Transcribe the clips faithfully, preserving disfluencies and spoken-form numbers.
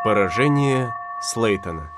Поражение Слейтона.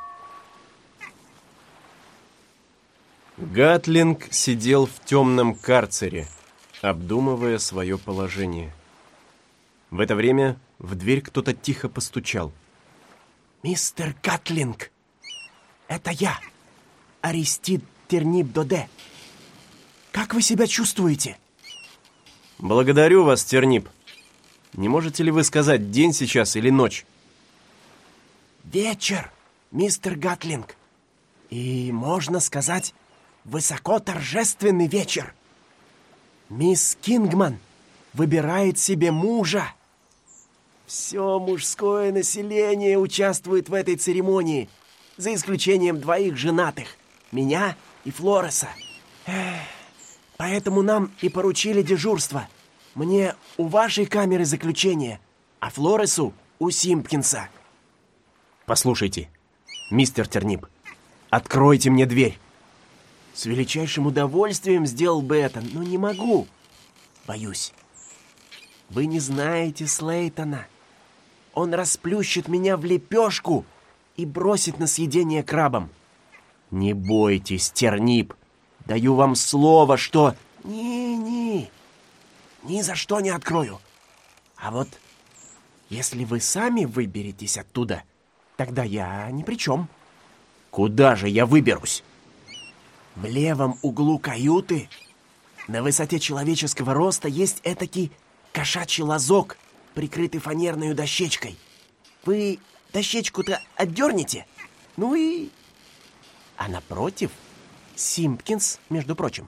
Гатлинг сидел в темном карцере, обдумывая свое положение. В это время в дверь кто-то тихо постучал. «Мистер Гатлинг, это я, Аристид Тернип-Доде. Как вы себя чувствуете?» «Благодарю вас, Тернип. Не можете ли вы сказать, день сейчас или ночь?» «Вечер, мистер Гатлинг. И, можно сказать, высоко торжественный вечер. Мисс Кингман выбирает себе мужа. Все мужское население участвует в этой церемонии, за исключением двоих женатых, меня и Флореса. Эх, поэтому нам и поручили дежурство. Мне у вашей камеры заключения, а Флоресу у Симпкинса». «Послушайте, мистер Тернип, откройте мне дверь». «С величайшим удовольствием сделал бы это, но не могу. Боюсь. Вы не знаете Слейтона. Он расплющит меня в лепешку и бросит на съедение крабам». «Не бойтесь, Тернип. Даю вам слово, что...» «Не-не, ни за что не открою. А вот если вы сами выберетесь оттуда, тогда я ни при чем». «Куда же я выберусь?» В левом углу каюты, на высоте человеческого роста, есть этакий кошачий лазок, прикрытый фанерной дощечкой. Вы дощечку-то отдернете, ну и... А напротив Симпкинс, между прочим».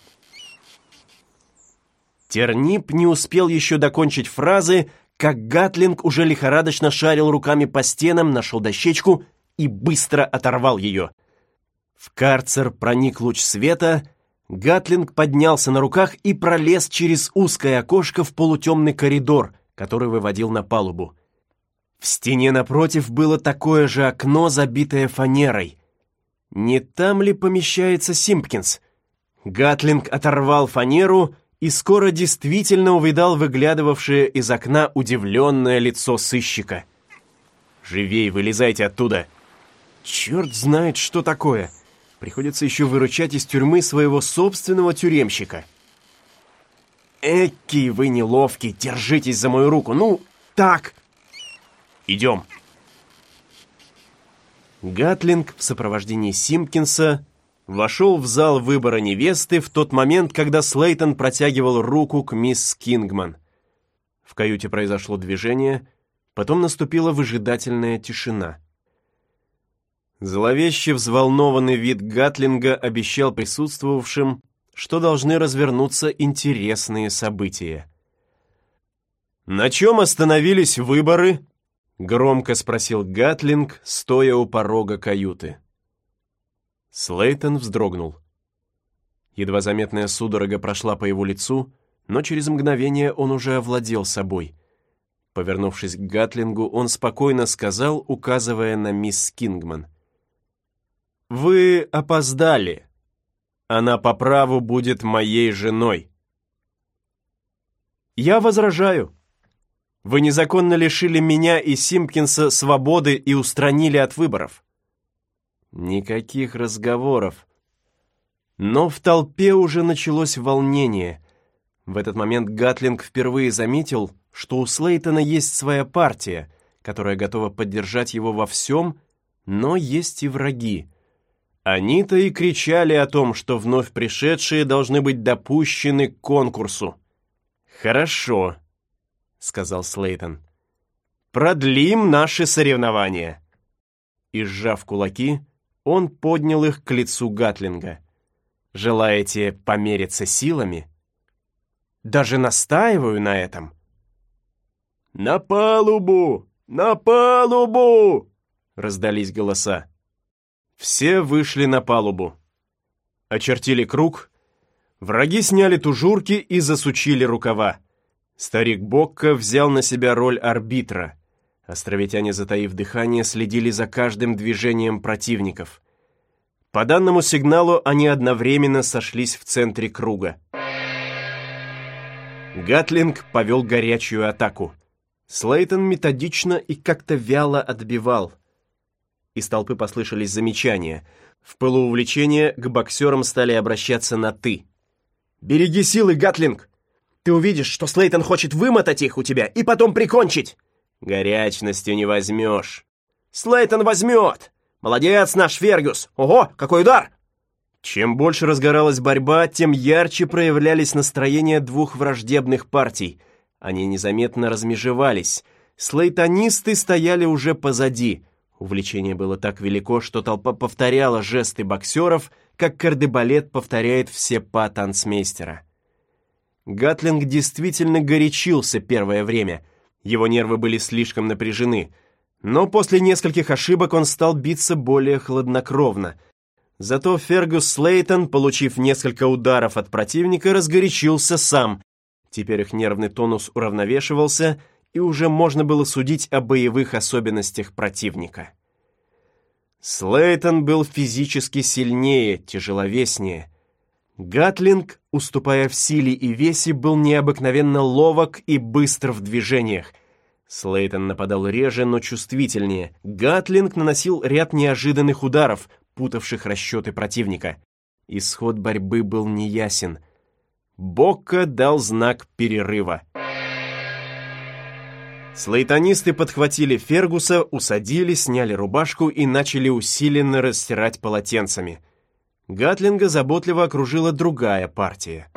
Тернип не успел еще докончить фразы, как Гатлинг уже лихорадочно шарил руками по стенам, нашел дощечку и быстро оторвал ее. В карцер проник луч света, Гатлинг поднялся на руках и пролез через узкое окошко в полутемный коридор, который выводил на палубу. В стене напротив было такое же окно, забитое фанерой. Не там ли помещается Симпкинс? Гатлинг оторвал фанеру и скоро действительно увидал выглядывавшее из окна удивленное лицо сыщика. «Живей, вылезайте оттуда!» «Черт знает, что такое!» Приходится еще выручать из тюрьмы своего собственного тюремщика. «Экий вы неловкий, держитесь за мою руку, ну, так!» «Идем!» Гатлинг в сопровождении Симпкинса вошел в зал выбора невесты в тот момент, когда Слейтон протягивал руку к мисс Кингман. В каюте произошло движение, потом наступила выжидательная тишина. Зловеще взволнованный вид Гатлинга обещал присутствовавшим, что должны развернуться интересные события. «На чем остановились выборы?» — громко спросил Гатлинг, стоя у порога каюты. Слейтон вздрогнул. Едва заметная судорога прошла по его лицу, но через мгновение он уже овладел собой. Повернувшись к Гатлингу, он спокойно сказал, указывая на мисс Кингман: «Вы опоздали. Она по праву будет моей женой». «Я возражаю. Вы незаконно лишили меня и Симпкинса свободы и устранили от выборов». Никаких разговоров. Но в толпе уже началось волнение. В этот момент Гатлинг впервые заметил, что у Слейтона есть своя партия, которая готова поддержать его во всем, но есть и враги. Они-то и кричали о том, что вновь пришедшие должны быть допущены к конкурсу. «Хорошо», — сказал Слейтон. «Продлим наши соревнования». И, сжав кулаки, он поднял их к лицу Гатлинга. «Желаете помериться силами? Даже настаиваю на этом». «На палубу! На палубу!» — раздались голоса. Все вышли на палубу. Очертили круг. Враги сняли тужурки и засучили рукава. Старик Бокко взял на себя роль арбитра. Островитяне, затаив дыхание, следили за каждым движением противников. По данному сигналу они одновременно сошлись в центре круга. Гатлинг повел горячую атаку. Слейтон методично и как-то вяло отбивал. Из толпы послышались замечания. В пылу увлечения к боксерам стали обращаться на «ты». «Береги силы, Гатлинг! Ты увидишь, что Слейтон хочет вымотать их у тебя и потом прикончить!» «Горячностью не возьмешь!» «Слейтон возьмет! Молодец наш Фергюс! Ого, какой удар!» Чем больше разгоралась борьба, тем ярче проявлялись настроения двух враждебных партий. Они незаметно размежевались. Слейтонисты стояли уже позади. Увлечение было так велико, что толпа повторяла жесты боксеров, как кардебалет повторяет все па танцмейстера. Гатлинг действительно горячился первое время. Его нервы были слишком напряжены. Но после нескольких ошибок он стал биться более хладнокровно. Зато Фергюс Слейтон, получив несколько ударов от противника, разгорячился сам. Теперь их нервный тонус уравновешивался, и уже можно было судить о боевых особенностях противника. Слейтон был физически сильнее, тяжеловеснее. Гатлинг, уступая в силе и весе, был необыкновенно ловок и быстр в движениях. Слейтон нападал реже, но чувствительнее. Гатлинг наносил ряд неожиданных ударов, путавших расчеты противника. Исход борьбы был неясен. Бокко дал знак перерыва. Слейтонисты подхватили Фергуса, усадили, сняли рубашку и начали усиленно растирать полотенцами. Гатлинга заботливо окружила другая партия.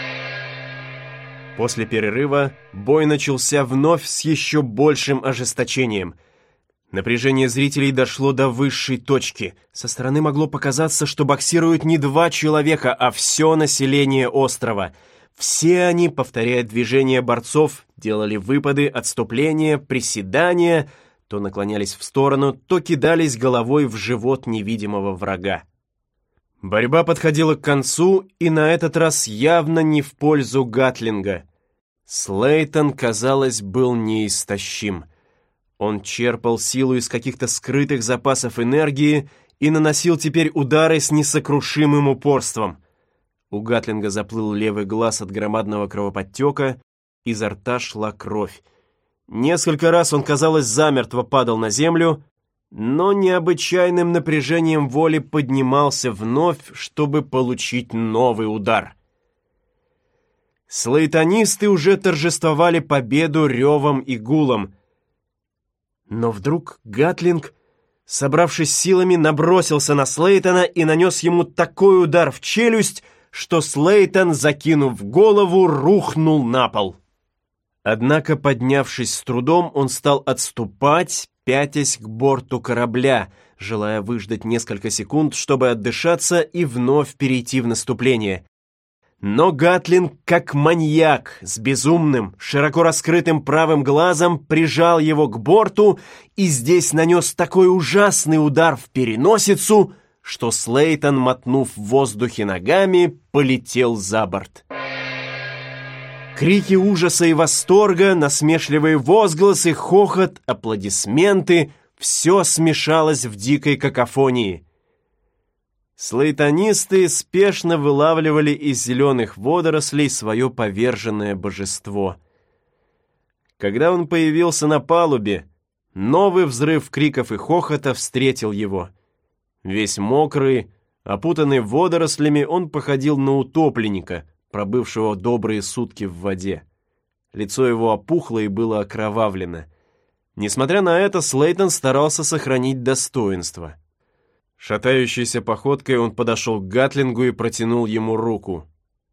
После перерыва бой начался вновь с еще большим ожесточением. Напряжение зрителей дошло до высшей точки. Со стороны могло показаться, что боксируют не два человека, а все население острова. Все они, повторяя движения борцов, делали выпады, отступления, приседания, то наклонялись в сторону, то кидались головой в живот невидимого врага. Борьба подходила к концу, и на этот раз явно не в пользу Гатлинга. Слейтон, казалось, был неистощим. Он черпал силу из каких-то скрытых запасов энергии и наносил теперь удары с несокрушимым упорством. У Гатлинга заплыл левый глаз от громадного кровоподтека, изо рта шла кровь. Несколько раз он, казалось, замертво падал на землю, но необычайным напряжением воли поднимался вновь, чтобы получить новый удар. Слейтонисты уже торжествовали победу ревом и гулом. Но вдруг Гатлинг, собравшись силами, набросился на Слейтона и нанес ему такой удар в челюсть, что Слейтон, закинув голову, рухнул на пол. Однако, поднявшись с трудом, он стал отступать, пятясь к борту корабля, желая выждать несколько секунд, чтобы отдышаться и вновь перейти в наступление. Но Гатлинг, как маньяк, с безумным, широко раскрытым правым глазом, прижал его к борту и здесь нанес такой ужасный удар в переносицу, что Слейтон, мотнув в воздухе ногами, полетел за борт. Крики ужаса и восторга, насмешливые возгласы, хохот, аплодисменты — все смешалось в дикой какофонии. Слейтонисты спешно вылавливали из зеленых водорослей свое поверженное божество. Когда он появился на палубе, новый взрыв криков и хохота встретил его. Весь мокрый, опутанный водорослями, он походил на утопленника, пробывшего добрые сутки в воде. Лицо его опухло и было окровавлено. Несмотря на это, Слейтон старался сохранить достоинство. Шатающейся походкой он подошел к Гатлингу и протянул ему руку.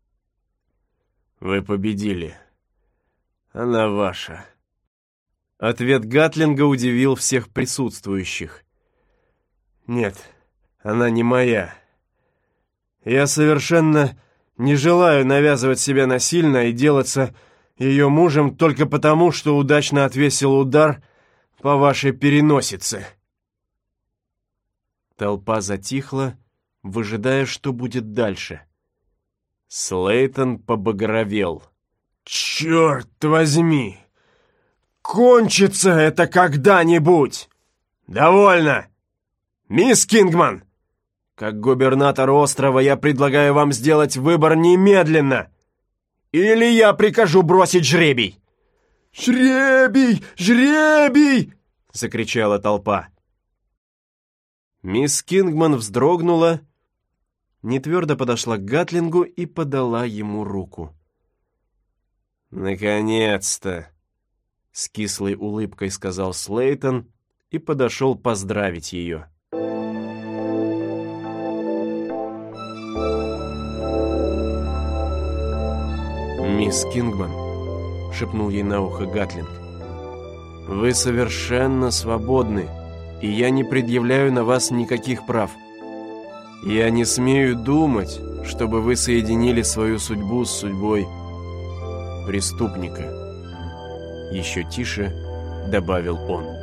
«Вы победили. Она ваша». Ответ Гатлинга удивил всех присутствующих. «Нет, она не моя. Я совершенно не желаю навязывать себя насильно и делаться ее мужем только потому, что удачно отвесил удар по вашей переносице». Толпа затихла, выжидая, что будет дальше. Слейтон побагровел. «Черт возьми! Кончится это когда-нибудь! Довольно! Мисс Кингман! Как губернатор острова я предлагаю вам сделать выбор немедленно! Или я прикажу бросить жребий!» «Жребий! Жребий!» — закричала толпа. Мисс Кингман вздрогнула, нетвердо подошла к Гатлингу и подала ему руку. «Наконец-то!» — с кислой улыбкой сказал Слейтон и подошел поздравить ее. «Мисс Кингман», — шепнул ей на ухо Гатлинг, — «вы совершенно свободны, и я не предъявляю на вас никаких прав. Я не смею думать, чтобы вы соединили свою судьбу с судьбой преступника», — еще тише добавил он.